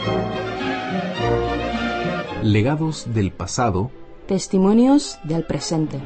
Legados del pasado. Testimonios del presente.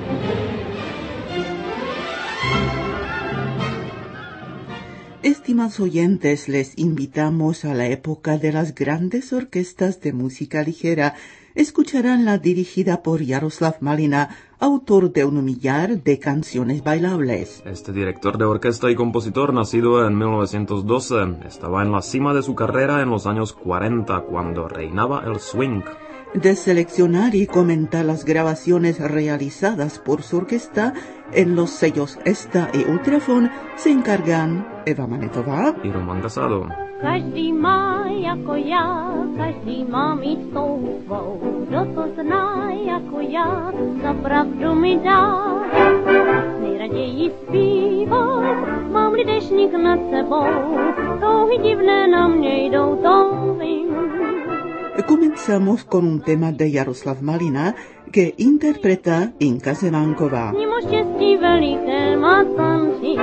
Estimados oyentes, les invitamos a la época de las grandes orquestas de música ligera. Escucharán la dirigida por Jaroslav Malina, autor de un millar de canciones bailables. Este director de orquesta y compositor, nacido en 1912, estaba en la cima de su carrera en los años 40, cuando reinaba el swing. De seleccionar y comentar las grabaciones realizadas por su orquesta en los sellos Esta y Ultrafon se encargan Eva Manetová y Roman Casado. Každý má jako já, každý má mít tou svou. Kdo to zná jako já, za pravdu mi dá. Nejraději zpívat, mám-li deštník nad sebou. Touhy divné na mě jdou, to vím. Comenzamos con un tema de Jaroslav Malina que interpreta Inka Zemanková. Mimo štěstí veliké má končím.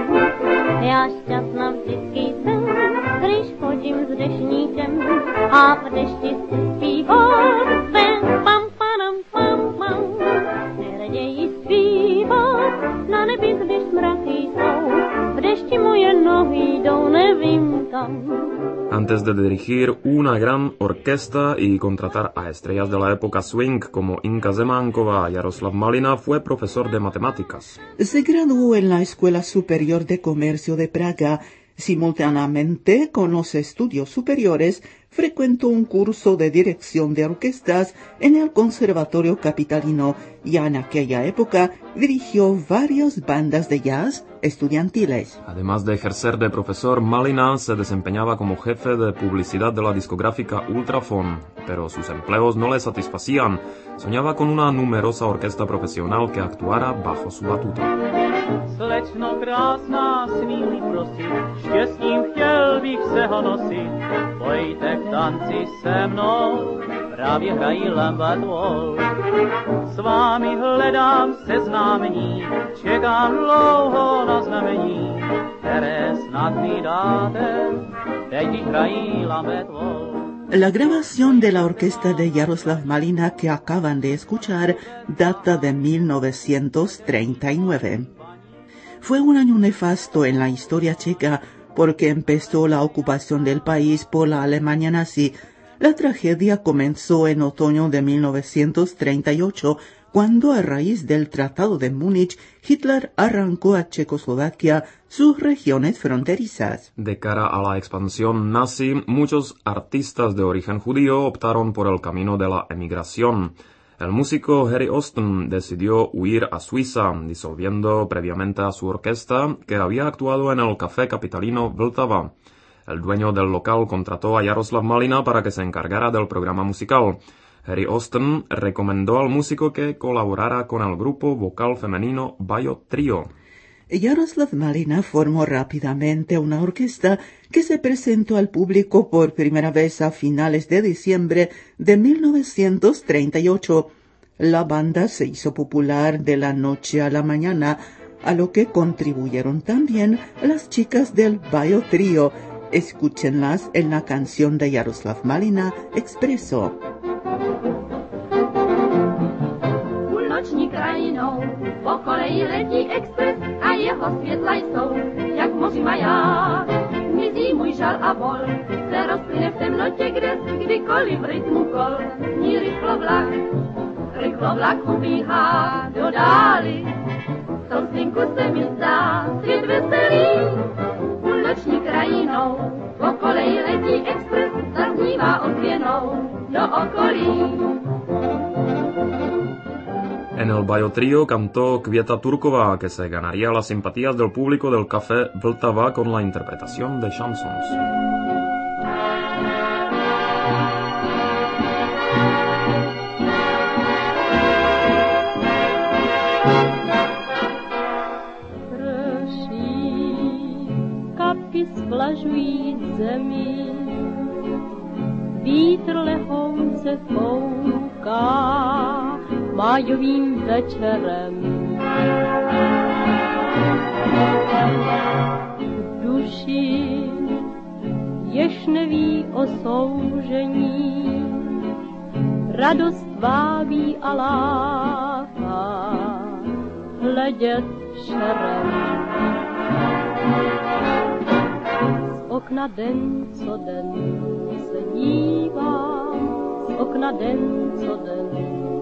Já šťastná vždycky jsem, když chodím s deštníkem a v dešti si zpívám. Pam, pam, pam, pam. Nejraději zpívat na nebi, když mraky jsou. V dešti moje nohy jdou, nevím kam. Antes de dirigir una gran orquesta y contratar a estrellas de la época swing como Inka Zemanková, Jaroslav Malina fue profesor de matemáticas. Se graduó en la Escuela Superior de Comercio de Praga. Simultáneamente con los estudios superiores, frecuentó un curso de dirección de orquestas en el Conservatorio Capitalino y en aquella época dirigió varias bandas de jazz estudiantiles. Además de ejercer de profesor, Malina se desempeñaba como jefe de publicidad de la discográfica Ultrafon, pero sus empleos no le satisfacían. Soñaba con una numerosa orquesta profesional que actuara bajo su batuta. Slečno krásná, smí prosit, štěstím chtěl bych se ho nosit. Pojďte k tanci se mnou, právě hrají lambatvol. S vámi hledám seznámení, čekám dlouho na znamení, které snad mi dáte, teď když hrají lambatvol. La grabación de la orquesta de Jaroslav Malina que acaban de escuchar data de 1939. Fue un año nefasto en la historia checa porque empezó la ocupación del país por la Alemania nazi. La tragedia comenzó en otoño de 1938, cuando a raíz del Tratado de Múnich, Hitler arrancó a Checoslovaquia sus regiones fronterizas. De cara a la expansión nazi, muchos artistas de origen judío optaron por el camino de la emigración. El músico Harry Austin decidió huir a Suiza, disolviendo previamente a su orquesta, que había actuado en el café capitalino Vltava. El dueño del local contrató a Jaroslav Malina para que se encargara del programa musical. Harry Austin recomendó al músico que colaborara con el grupo vocal femenino Bajo Trio. Jaroslav Malina formó rápidamente una orquesta que se presentó al público por primera vez a finales de diciembre de 1938. La banda se hizo popular de la noche a la mañana, a lo que contribuyeron también las chicas del Bajo Trio. Escúchenlas en la canción de Jaroslav Malina, Expreso. Půlnoční krajinou po koleji letí expres a jeho světla jsou jak moři maják. Mizí můj žal a bol, se rozplyne v temnotě, kde kdykoliv v rytmu kol zní rychlo vlak ubíhá do dály. V tom stinku se mi zdá svět veselý. Půlnoční krajinou po koleji letí expres, zaznívá ozvěnou do okolí. En el Bajo Trio cantó Květa Turková, que se ganaría las simpatías del público del café Vltava con la interpretación de chansons. Splažují zemi, vítr lehonce fouká májovým večerem. V duši jež neví o soužení. Radost vábí a láká, hledět šerem. Z okna den co den se dívám, z okna den co den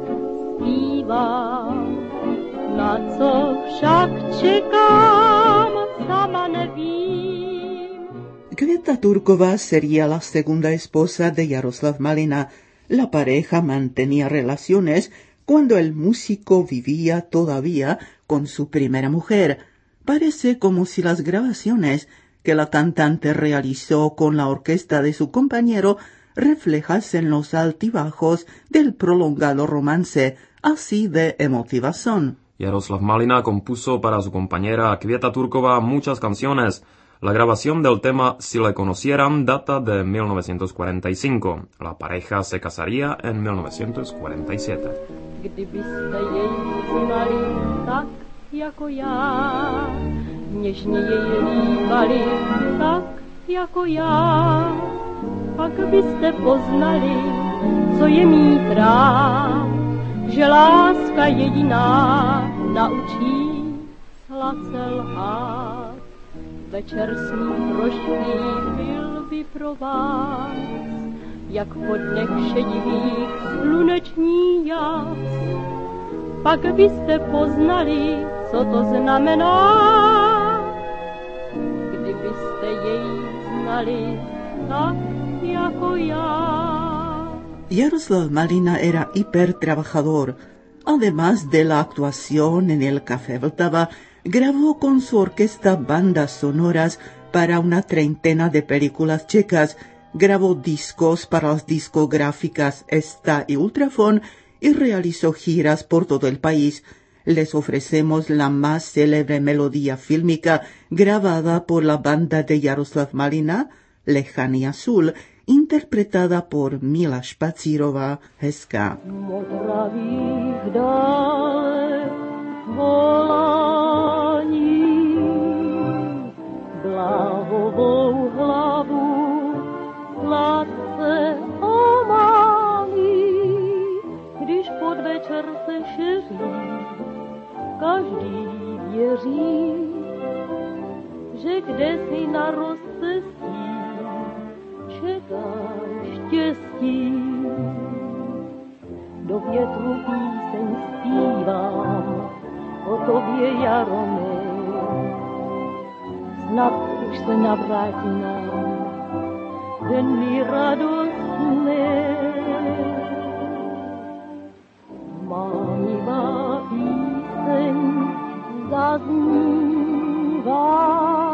zpívám. Na co však čekám, sama nevím. Květa Turková sería la segunda esposa de Jaroslav Malina. La pareja mantenía relaciones cuando el músico vivía todavía con su primera mujer. Parece como si las grabaciones que la cantante realizó con la orquesta de su compañero reflejasen los altibajos del prolongado romance, así de emotiva son. Jaroslav Malina compuso para su compañera Květa Turková muchas canciones. La grabación del tema Si le conocieran data de 1945. La pareja se casaría en 1947. Kdybyste jej znali tak jako já, něžně jej líbali tak jako já, pak byste poznali, co je mít rád, že láska jediná naučí sladce lhát. Večer s ním prožitý byl by pro vás, jak po dnech šedivých sluneční jas. Pak byste poznali, co to znamená, kdybyste jej znali tak jako já. Jaroslav Malina era hipertrabajador. Además de la actuación en el Café Vltava, grabó con su orquesta bandas sonoras para una treintena de películas checas, grabó discos para las discográficas Esta y Ultrafon y realizó giras por todo el país. Les ofrecemos la más célebre melodía fílmica grabada por la banda de Jaroslav Malina, Lejanía Azul, interpretada por Mila Špacírová, Hezká. Modravých dálek volání, bláhovou hlavu sladce omálí, když podvečer se šeří, každý věří, že kdesi na rozcestí čeká štěstí. Do větru píseň zpívám, o tobě jaro mé, snad už se navrátí nám denní radostné. Mánivá píseň zaznívá,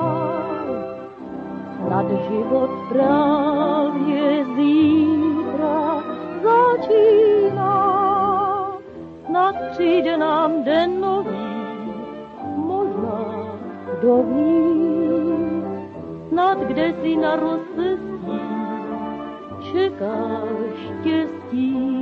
snad život právě zítra začíná. Snad přijde nám den nový, možná kdo ví, snad kde si na rozcestí čeká štěstí.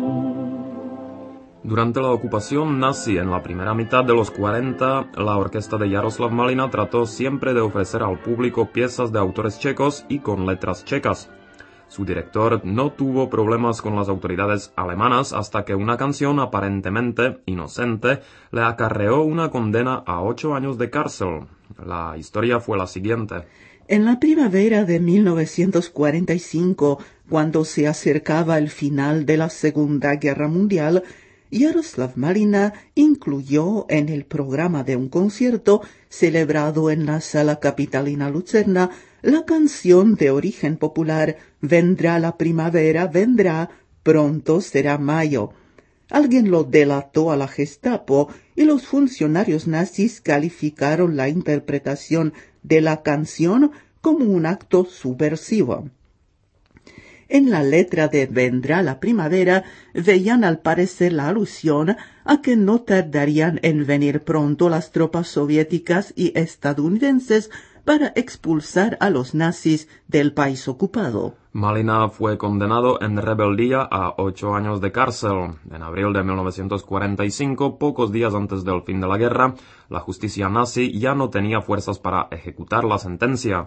Durante la ocupación nazi en la primera mitad de los 40, la orquesta de Jaroslav Malina trató siempre de ofrecer al público piezas de autores checos y con letras checas. Su director no tuvo problemas con las autoridades alemanas hasta que una canción aparentemente inocente le acarreó una condena a 8 años de cárcel. La historia fue la siguiente. En la primavera de 1945, cuando se acercaba el final de la Segunda Guerra Mundial, Jaroslav Malina incluyó en el programa de un concierto celebrado en la Sala Capitalina Lucerna la canción de origen popular Vendrá la primavera, vendrá, pronto será mayo. Alguien lo delató a la Gestapo y los funcionarios nazis calificaron la interpretación de la canción como un acto subversivo. En la letra de Vendrá la primavera veían al parecer la alusión a que no tardarían en venir pronto las tropas soviéticas y estadounidenses para expulsar a los nazis del país ocupado. Malina fue condenado en rebeldía a 8 años de cárcel. En abril de 1945, pocos días antes del fin de la guerra, la justicia nazi ya no tenía fuerzas para ejecutar la sentencia.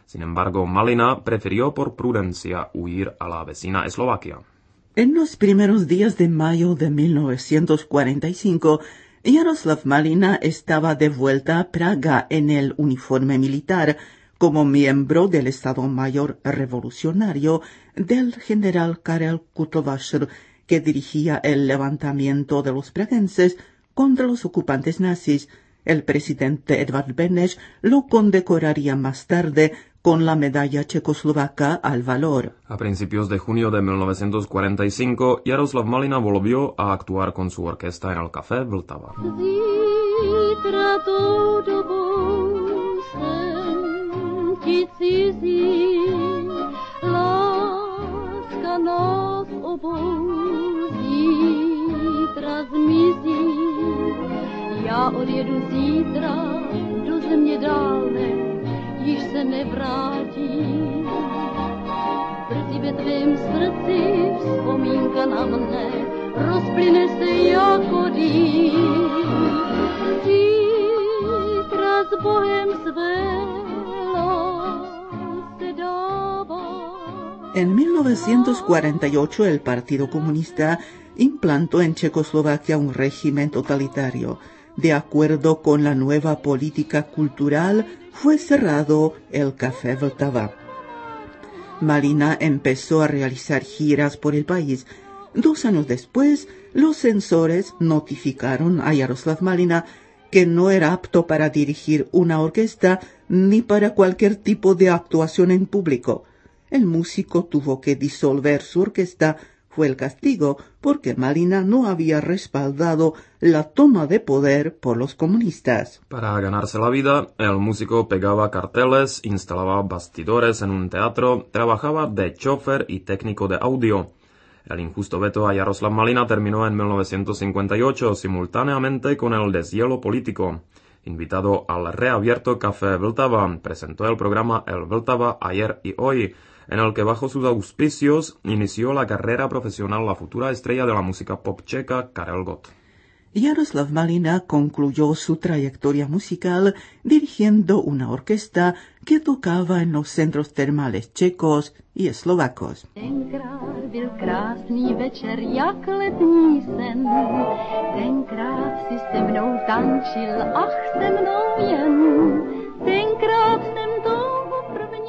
Sin embargo, Malina prefirió por prudencia huir a la vecina Eslovaquia. En los primeros días de mayo de 1945, Jaroslav Malina estaba de vuelta a Praga en el uniforme militar como miembro del Estado Mayor Revolucionario del general Karel Kutlvacher, que dirigía el levantamiento de los praguenses contra los ocupantes nazis. El presidente Edvard Beneš lo condecoraría más tarde con la medalla checoslovaca al valor. A principios de junio de 1945, Jaroslav Malina volvió a actuar con su orquesta en el Café Vltava. Zítra tou dobou jsem ti cizí, láska nás obou zítra zmizí. Já odjedu zítra do země dálné, již se nevrátím. Brzy ve tvém srdci vzpomínka na mne rozplyne se jako dým. Zítra s Bohem své lásce dává. En 1948 el Partido Comunista implantó en Checoslovaquia un régimen totalitario. De acuerdo con la nueva política cultural, fue cerrado el Café Vltava. Malina empezó a realizar giras por el país. 2 años después, los censores notificaron a Jaroslav Malina que no era apto para dirigir una orquesta ni para cualquier tipo de actuación en público. El músico tuvo que disolver su orquesta. Fue el castigo porque Malina no había respaldado la toma de poder por los comunistas. Para ganarse la vida, el músico pegaba carteles, instalaba bastidores en un teatro, trabajaba de chofer y técnico de audio. El injusto veto a Jaroslav Malina terminó en 1958, simultáneamente con el deshielo político. Invitado al reabierto Café Vltava, presentó el programa El Vltava Ayer y Hoy, en el que bajo sus auspicios inició la carrera profesional la futura estrella de la música pop checa Karel Gott. Jaroslav Malina concluyó su trayectoria musical dirigiendo una orquesta que tocaba en los centros termales checos y eslovacos. Tenkrát byl krásný večer jak letní sen, tenkrát si se mnou tančil, ach se mnou jen, tenkrát jsem